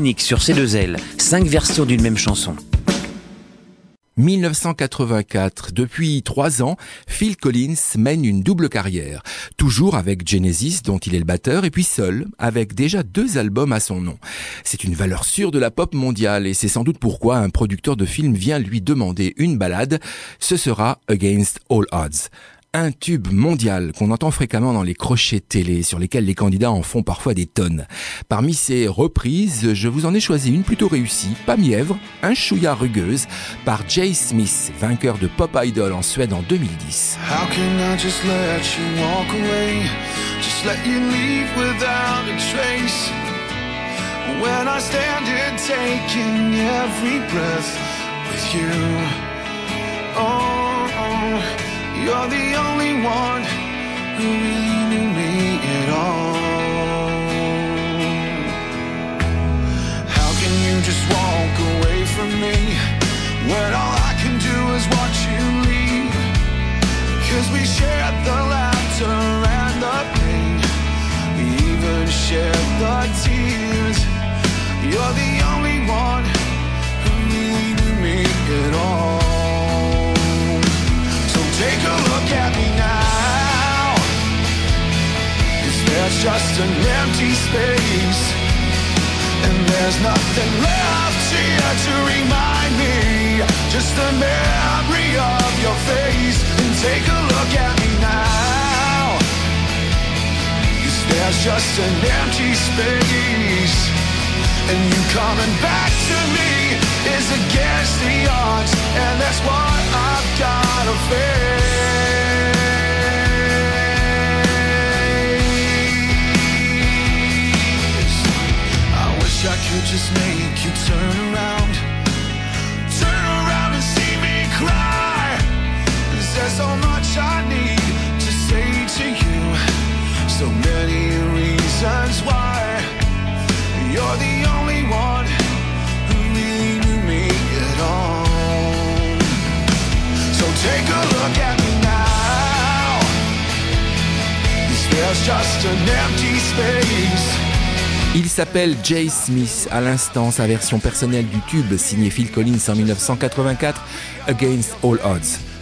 unique sur C2L, 5 versions d'une même chanson. 1984. Depuis 3 ans, Phil Collins mène une double carrière. Toujours avec Genesis, dont il est le batteur, et puis seul, avec déjà 2 albums à son nom. C'est une valeur sûre de la pop mondiale, et c'est sans doute pourquoi un producteur de film vient lui demander une ballade. Ce sera Against All Odds. Un tube mondial qu'on entend fréquemment dans les crochets télé sur lesquels les candidats en font parfois des tonnes. Parmi ces reprises, je vous en ai choisi une plutôt réussie, pas mièvre, un chouïa rugueuse, par Jay Smith, vainqueur de Pop Idol en Suède en 2010. How can I just let you walk away? Just let you leave without a trace. When I stand here taking every breath with you. Oh, you're the only one who really knew me at all. How can you just walk away from me when all I can do is watch you leave? 'Cause we shared the laughter and the pain, we even shared the tears. You're the only one who really knew me at all. Take a look at me now. Is there just an empty space? And there's nothing left here to remind me. Just the memory of your face. And take a look at me now. Is there just an empty space? And you coming back to me is against the odds, and that's what I've gotta face. I wish I could just make you turn around and see me cry. 'Cause there's so much I need to say to you, so many reasons why. You're the only one who really knew me at all. So take a look at me now. There's just an empty space. Il s'appelle Jay Smith, à l'instant sa version personnelle du tube signé Phil Collins en 1984, Against All Odds.